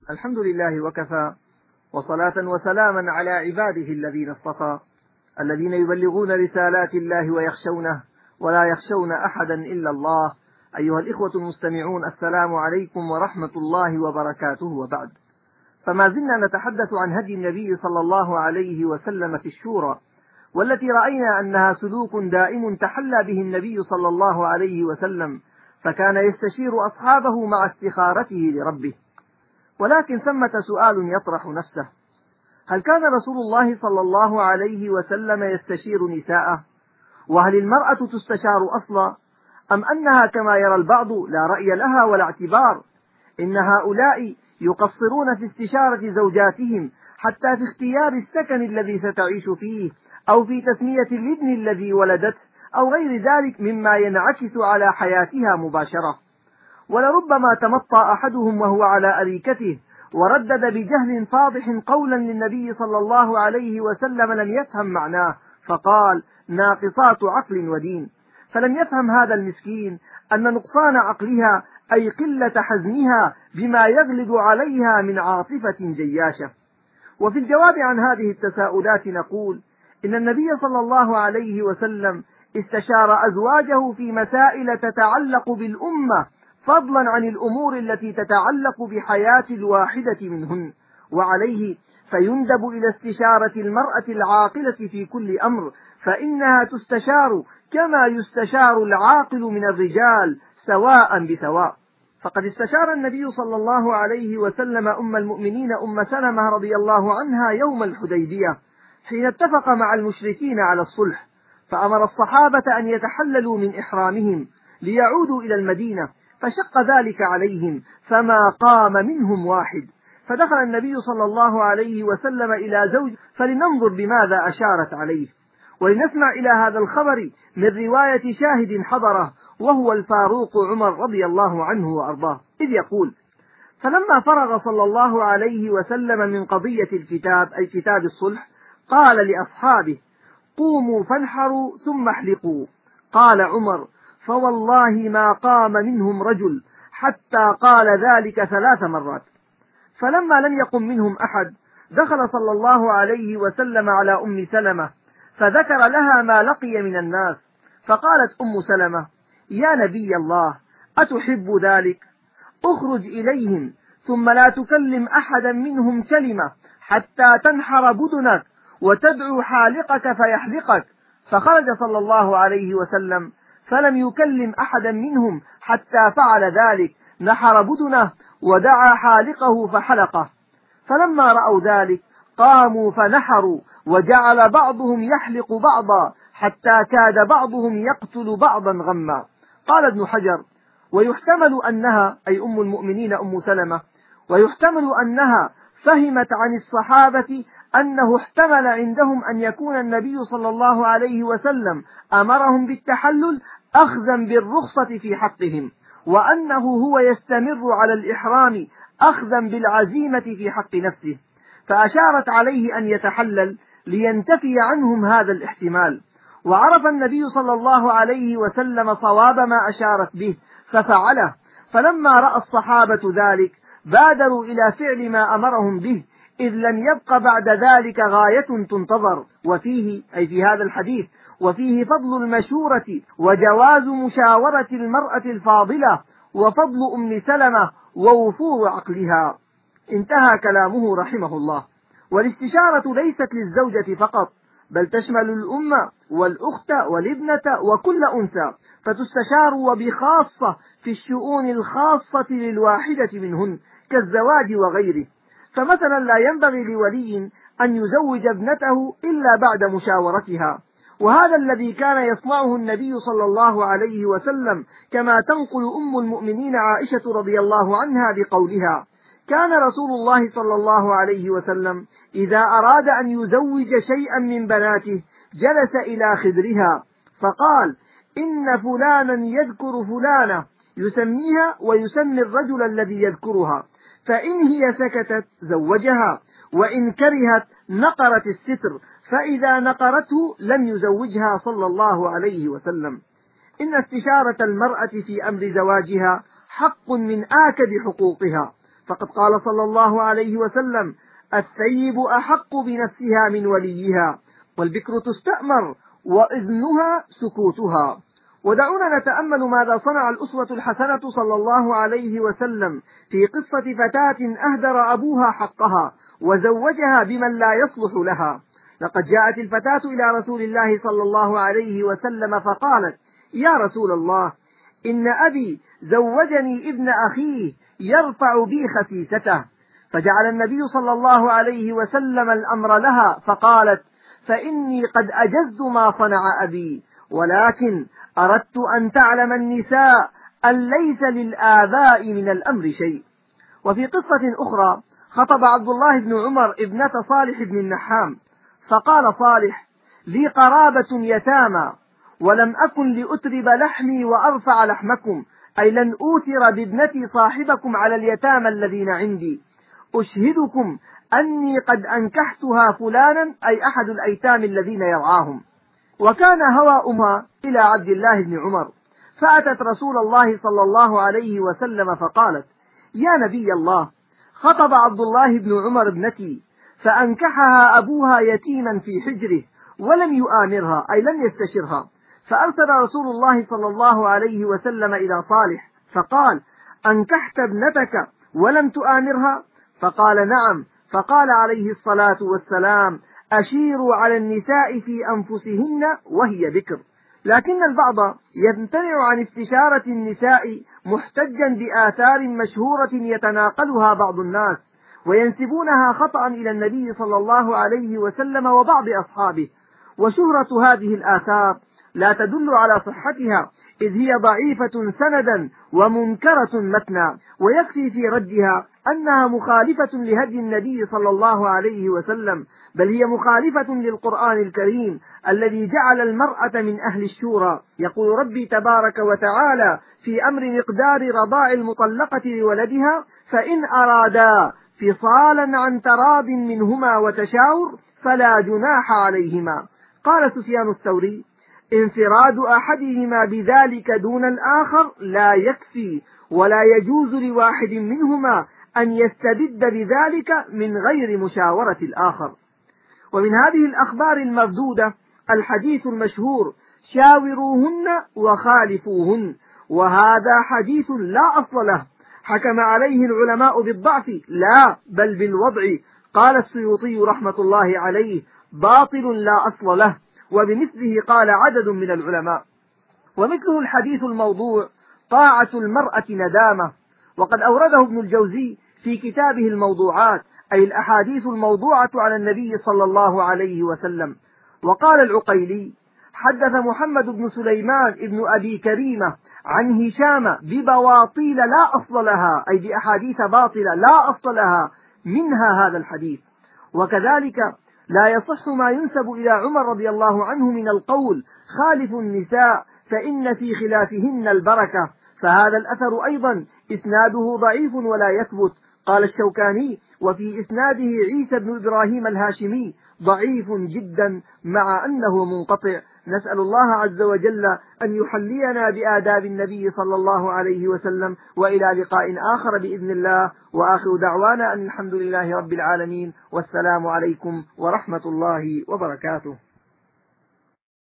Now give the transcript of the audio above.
الحمد لله وكفى، وصلاة وسلاما على عباده الذين اصطفى، الذين يبلغون رسالات الله ويخشونه ولا يخشون أحدا إلا الله. أيها الإخوة المستمعون، السلام عليكم ورحمة الله وبركاته. وبعد، فما زلنا نتحدث عن هدي النبي صلى الله عليه وسلم في الشورى، والتي رأينا أنها سلوك دائم تحلى به النبي صلى الله عليه وسلم، فكان يستشير أصحابه مع استخارته لربه. ولكن ثمة سؤال يطرح نفسه: هل كان رسول الله صلى الله عليه وسلم يستشير نساءه؟ وهل المرأة تستشار أصلا، أم أنها كما يرى البعض لا رأي لها ولا اعتبار؟ إن هؤلاء يقصرون في استشارة زوجاتهم حتى في اختيار السكن الذي ستعيش فيه، أو في تسمية الابن الذي ولدته، أو غير ذلك مما ينعكس على حياتها مباشرة. ولربما تمطى أحدهم وهو على أريكته وردد بجهل فاضح قولا للنبي صلى الله عليه وسلم لم يفهم معناه، فقال: ناقصات عقل ودين. فلم يفهم هذا المسكين أن نقصان عقلها أي قلة حزمها بما يغلب عليها من عاطفة جياشة. وفي الجواب عن هذه التساؤلات نقول: إن النبي صلى الله عليه وسلم استشار أزواجه في مسائل تتعلق بالأمة، فضلا عن الأمور التي تتعلق بحياة الواحدة منهن، وعليه فيندب إلى استشارة المرأة العاقلة في كل أمر، فإنها تستشار كما يستشار العاقل من الرجال سواء بسواء. فقد استشار النبي صلى الله عليه وسلم أم المؤمنين أم سلمة رضي الله عنها يوم الحديبية حين اتفق مع المشركين على الصلح، فأمر الصحابة أن يتحللوا من إحرامهم ليعودوا إلى المدينة، فشق ذلك عليهم فما قام منهم واحد. فدخل النبي صلى الله عليه وسلم إلى زوج، فلننظر بماذا أشارت عليه، ولنسمع إلى هذا الخبر من رواية شاهد حضره، وهو الفاروق عمر رضي الله عنه وأرضاه، إذ يقول: فلما فرغ صلى الله عليه وسلم من قضية الكتاب أي كتاب الصلح، قال لأصحابه: قوموا فانحروا ثم احلقوا. قال عمر: فوالله ما قام منهم رجل حتى قال ذلك 3 مرات. فلما لم يقم منهم أحد، دخل صلى الله عليه وسلم على أم سلمة فذكر لها ما لقي من الناس، فقالت أم سلمة: يا نبي الله، أتحب ذلك؟ اخرج إليهم ثم لا تكلم أحدا منهم كلمة حتى تنحر بدنك وتدعو حالقك فيحلقك. فخرج صلى الله عليه وسلم فلم يكلم أحدا منهم حتى فعل ذلك، نحر بدنه ودعا حالقه فحلقه. فلما رأوا ذلك قاموا فنحروا، وجعل بعضهم يحلق بعضا حتى كاد بعضهم يقتل بعضا غما. قال ابن حجر: ويحتمل أنها أي أم المؤمنين أم سلمة، ويحتمل أنها فهمت عن الصحابة أنه احتمل عندهم أن يكون النبي صلى الله عليه وسلم أمرهم بالتحلل أخذا بالرخصة في حقهم، وأنه هو يستمر على الإحرام أخذا بالعزيمة في حق نفسه، فأشارت عليه أن يتحلل لينتفي عنهم هذا الاحتمال. وعرف النبي صلى الله عليه وسلم صواب ما أشارت به ففعله. فلما رأى الصحابة ذلك بادروا إلى فعل ما أمرهم به، إذ لم يبق بعد ذلك غاية تنتظر. وفيه أي في هذا الحديث وفيه فضل المشورة وجواز مشاورة المرأة الفاضلة، وفضل أم سلمة ووفور عقلها. انتهى كلامه رحمه الله. والاستشارة ليست للزوجة فقط، بل تشمل الأم والأخت والابنة وكل أنثى، فتستشار وبخاصة في الشؤون الخاصة للواحدة منهن كالزواج وغيره. فمثلا لا ينبغي لولي أن يزوج ابنته إلا بعد مشاورتها، وهذا الذي كان يصنعه النبي صلى الله عليه وسلم، كما تنقل أم المؤمنين عائشة رضي الله عنها بقولها: كان رسول الله صلى الله عليه وسلم إذا أراد أن يزوج شيئا من بناته جلس إلى خدرها فقال: إن فلانا يذكر فلانة، يسميها ويسمي الرجل الذي يذكرها، فإن هي سكتت زوجها، وإن كرهت نقرت الستر، فإذا نقرته لم يزوجها صلى الله عليه وسلم. إن استشارة المرأة في أمر زواجها حق من آكد حقوقها، فقد قال صلى الله عليه وسلم: الثيب أحق بنفسها من وليها، والبكر تستأمر وإذنها سكوتها. ودعونا نتأمل ماذا صنع الأسوة الحسنة صلى الله عليه وسلم في قصة فتاة أهدر أبوها حقها وزوجها بمن لا يصلح لها. لقد جاءت الفتاة إلى رسول الله صلى الله عليه وسلم فقالت: يا رسول الله، إن أبي زوجني ابن أخيه يرفع بي خسيسته. فجعل النبي صلى الله عليه وسلم الأمر لها، فقالت: فإني قد أجزت ما صنع أبي، ولكن أردت أن تعلم النساء أن ليس للآباء من الأمر شيء. وفي قصة أخرى خطب عبد الله بن عمر ابنة صالح بن النحام، فقال صالح: لي قرابة يتامى، ولم أكن لأترب لحمي وأرفع لحمكم، أي لن أوثر بابنتي صاحبكم على اليتامى الذين عندي. أشهدكم أني قد أنكحتها فلانا، أي أحد الأيتام الذين يرعاهم. وكان هوى أمها إلى عبد الله بن عمر، فأتت رسول الله صلى الله عليه وسلم فقالت: يا نبي الله، خطب عبد الله بن عمر ابنتي، فأنكحها أبوها يتيما في حجره ولم يؤامرها، أي لم يستشرها. فأرسل رسول الله صلى الله عليه وسلم إلى صالح فقال: أنكحت ابنتك ولم تؤامرها؟ فقال: نعم. فقال عليه الصلاة والسلام: أشيروا على النساء في أنفسهن وهي بكر. لكن البعض يمتنع عن استشارة النساء محتجا بآثار مشهورة يتناقلها بعض الناس، وينسبونها خطأ إلى النبي صلى الله عليه وسلم وبعض أصحابه. وشهرة هذه الآثار لا تدل على صحتها، إذ هي ضعيفة سندا ومنكرة متنا، ويكفي في ردها أنها مخالفة لهدي النبي صلى الله عليه وسلم، بل هي مخالفة للقرآن الكريم الذي جعل المرأة من أهل الشورى. يقول ربي تبارك وتعالى في أمر مقدار رضاع المطلقة لولدها: فإن أرادا فصالا عن تراض منهما وتشاور فلا جناح عليهما. قال سفيان الثوري: انفراد أحدهما بذلك دون الآخر لا يكفي، ولا يجوز لواحد منهما أن يستبد بذلك من غير مشاورة الآخر. ومن هذه الأخبار المردودة الحديث المشهور: شاوروهن وخالفوهن، وهذا حديث لا أصل له، حكم عليه العلماء بالضعف لا بل بالوضع. قال السيوطي رحمة الله عليه: باطل لا أصل له. وبمثله قال عدد من العلماء. ومثله الحديث الموضوع: طاعة المرأة ندامة. وقد أورده ابن الجوزي في كتابه الموضوعات، أي الأحاديث الموضوعة على النبي صلى الله عليه وسلم. وقال العقيلي: حدث محمد بن سليمان ابن أبي كريمة عن هشام ببواطيل لا أصل لها، أي بأحاديث باطلة لا أصل لها، منها هذا الحديث. وكذلك لا يصح ما ينسب إلى عمر رضي الله عنه من القول: خالفوا النساء فإن في خلافهن البركة، فهذا الأثر أيضا إسناده ضعيف ولا يثبت. قال الشوكاني: وفي إسناده عيسى بن إبراهيم الهاشمي ضعيف جدا مع أنه منقطع. نسأل الله عز وجل أن يحلينا بآداب النبي صلى الله عليه وسلم، وإلى لقاء آخر بإذن الله، وآخر دعوانا أن الحمد لله رب العالمين، والسلام عليكم ورحمة الله وبركاته.